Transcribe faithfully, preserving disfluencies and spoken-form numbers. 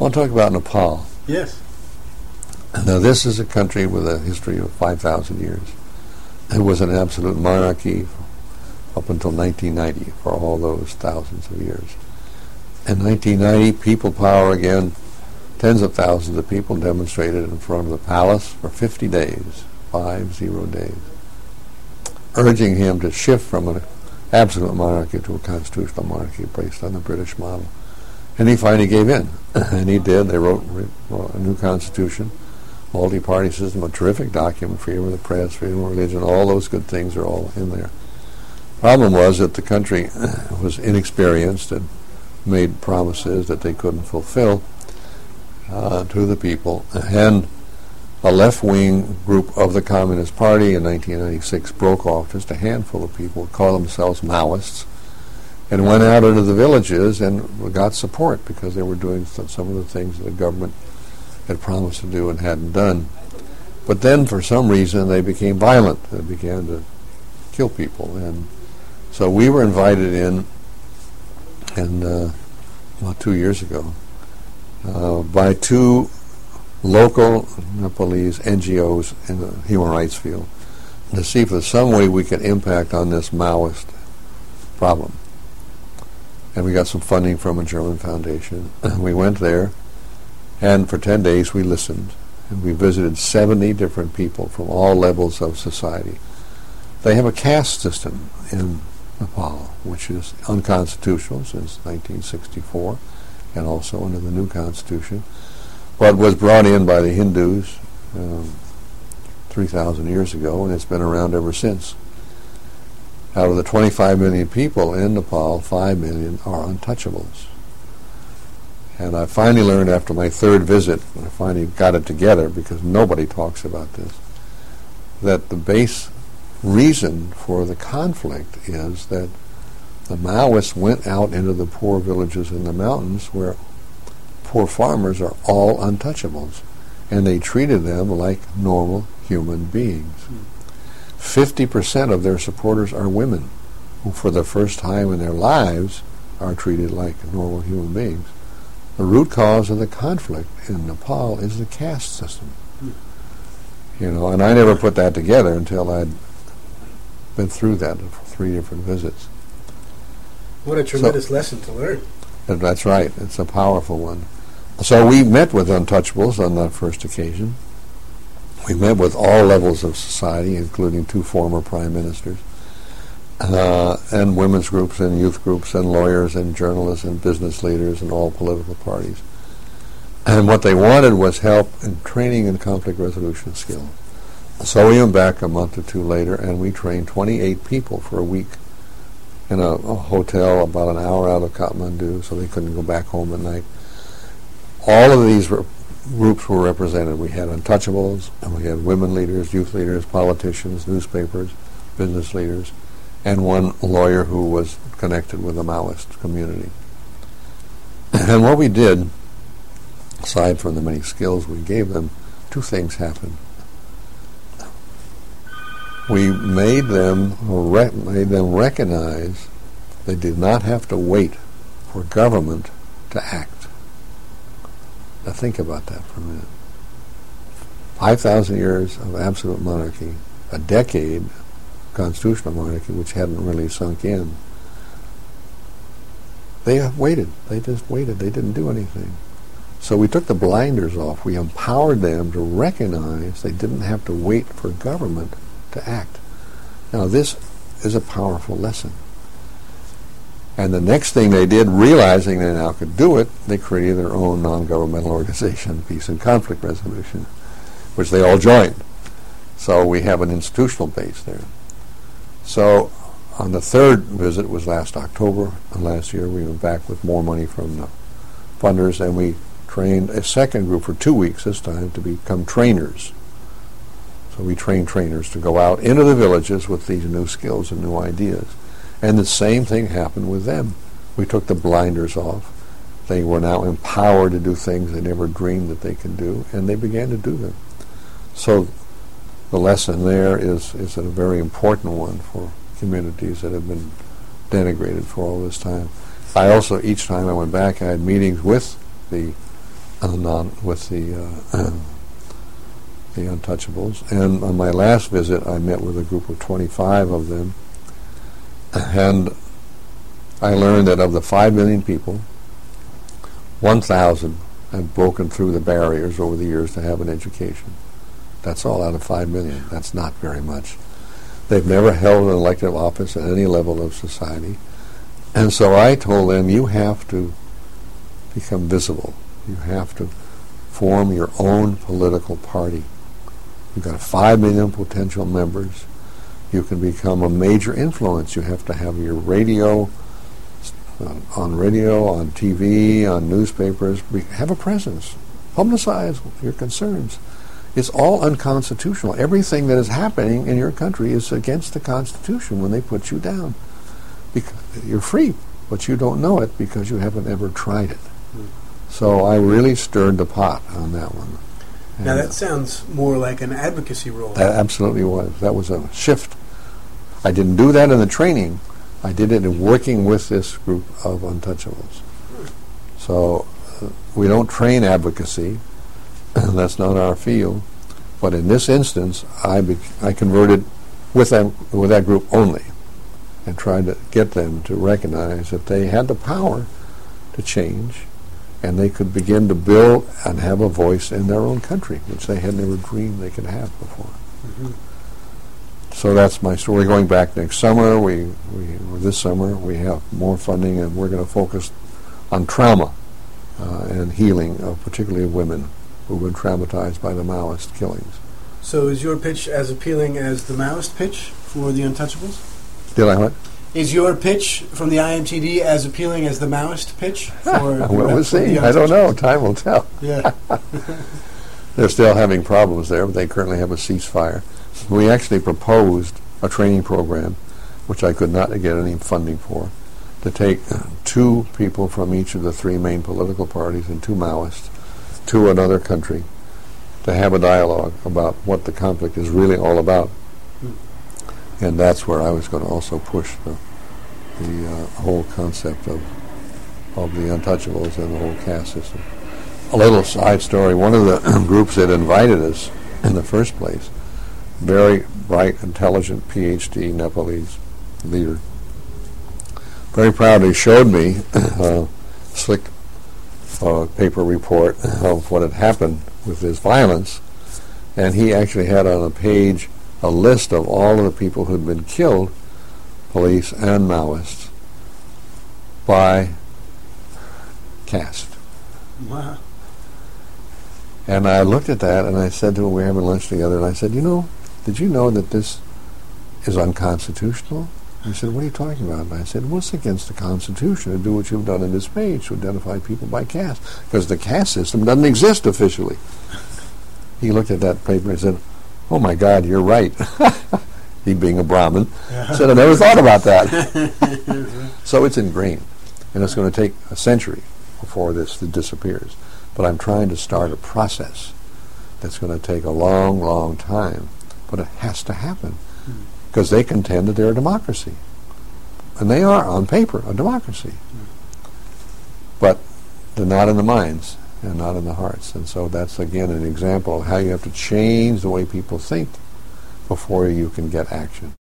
want to talk about Nepal. Yes. Now, this is a country with a history of five thousand years. It was an absolute monarchy up until nineteen ninety, for all those thousands of years. In nineteen ninety, people power again. Tens of thousands of people demonstrated in front of the palace for fifty days, five zero days, urging him to shift from an absolute monarchy to a constitutional monarchy based on the British model. And he finally gave in, and he did. They wrote, wrote a new constitution, multi-party system, a terrific document, freedom of the press, freedom of religion, all those good things are all in there. Problem was that the country was inexperienced and made promises that they couldn't fulfill uh, to the people, and a left-wing group of the Communist Party in nineteen ninety-six broke off. Just a handful of people called themselves Maoists and went out into the villages and got support because they were doing some of the things that the government had promised to do and hadn't done. But then, for some reason, they became violent. They began to kill people. And so we were invited in, and uh, about two years ago, uh, by two local Nepalese N G Os in the human rights field to see if there's some way we could impact on this Maoist problem. And we got some funding from a German foundation. We went there, and for ten days we listened. And we visited seventy different people from all levels of society. They have a caste system in Nepal, which is unconstitutional since nineteen sixty-four, and also under the new constitution, but was brought in by the Hindus um, three thousand years ago, and it's been around ever since. Out of the twenty-five million people in Nepal, five million are untouchables. And I finally learned after my third visit, I finally got it together because nobody talks about this, that the base reason for the conflict is that the Maoists went out into the poor villages in the mountains where poor farmers are all untouchables, and they treated them like normal human beings. fifty percent of their supporters are women, who for the first time in their lives are treated like normal human beings. The root cause of the conflict in Nepal is the caste system. You know, and I never put that together until I'd been through that for three different visits. What a tremendous so, lesson to learn. That's right. It's a powerful one. So we met with untouchables on that first occasion. We met with all levels of society, including two former prime ministers, uh, and women's groups and youth groups and lawyers and journalists and business leaders and all political parties. And what they wanted was help in training and conflict resolution skills. So we went back a month or two later, and we trained twenty-eight people for a week in a, a hotel about an hour out of Kathmandu, so they couldn't go back home at night. All of these re- groups were represented. We had untouchables, and we had women leaders, youth leaders, politicians, newspapers, business leaders, and one lawyer who was connected with the Maoist community. And what we did, aside from the many skills we gave them, two things happened. We made them re- made them recognize they did not have to wait for government to act. Now think about that for a minute. five thousand years of absolute monarchy, a decade constitutional monarchy which hadn't really sunk in. They waited. They just waited. They didn't do anything. So we took the blinders off. We empowered them to recognize they didn't have to wait for government to act. Now this is a powerful lesson. And the next thing they did, realizing they now could do it, they created their own non-governmental organization, Peace and Conflict Resolution, which they all joined. So we have an institutional base there. So on the third visit, was last October, and last year we went back with more money from the funders, and we trained a second group for two weeks this time to become trainers. So we trained trainers to go out into the villages with these new skills and new ideas. And the same thing happened with them. We took the blinders off. They were now empowered to do things they never dreamed that they could do, and they began to do them. So the lesson there is, is a very important one for communities that have been denigrated for all this time. I also, each time I went back, I had meetings with the uh, non, with the uh, the Untouchables. And on my last visit, I met with a group of twenty-five of them, and I learned that of the five million people, one thousand have broken through the barriers over the years to have an education. That's all out of five million. That's not very much. They've never held an elective office at any level of society. And so I told them, you have to become visible. You have to form your own political party. You've got five million potential members. You can become a major influence. You have to have your radio, uh, on radio, on T V, on newspapers. Be, have a presence. Publicize your concerns. It's all unconstitutional. Everything that is happening in your country is against the Constitution when they put you down. Because you're free, but you don't know it because you haven't ever tried it. Mm. So I really stirred the pot on that one. And now that sounds more like an advocacy role. That absolutely was. That was a shift. I didn't do that in the training. I did it in working with this group of Untouchables. Mm. So uh, we don't train advocacy. That's not our field. But in this instance, I be- I converted with them with that group only, and tried to get them to recognize that they had the power to change, and they could begin to build and have a voice in their own country, which they had never dreamed they could have before. Mm-hmm. So that's my story. Going back next summer, we, we or this summer we have more funding, and we're going to focus on trauma uh, and healing, of particularly of women who've been traumatized by the Maoist killings. So is your pitch as appealing as the Maoist pitch for the Untouchables? Did I what? Is your pitch from the I M T D as appealing as the Maoist pitch? For well, we'll see. I don't know. Time will tell. Yeah. They're still having problems there, but they currently have a ceasefire. We actually proposed a training program, which I could not get any funding for, to take uh, two people from each of the three main political parties and two Maoists to another country to have a dialogue about what the conflict is really all about. Mm. And that's where I was going to also push the, the uh, whole concept of of the Untouchables and the whole caste system. A little side story, one of the groups that invited us in the first place, very bright, intelligent P H D Nepalese leader, very proudly showed me a slick uh, paper report of what had happened with this violence, and he actually had on a page a list of all of the people who had been killed, police and Maoists, by caste. Wow. And I looked at that and I said to him, we were having lunch together, and I said, you know, did you know that this is unconstitutional? He said, what are you talking about? And I said, well, it's against the Constitution to do what you've done in this page, to identify people by caste, because the caste system doesn't exist officially. He looked at that paper and said, oh my God, you're right. He being a Brahmin, said, I never thought about that. So it's ingrained, and it's going to take a century before this disappears. But I'm trying to start a process that's going to take a long, long time, but it has to happen, because they contend that they're a democracy. And they are, on paper, a democracy. But they're not in the minds and not in the hearts. And so that's, again, an example of how you have to change the way people think before you can get action.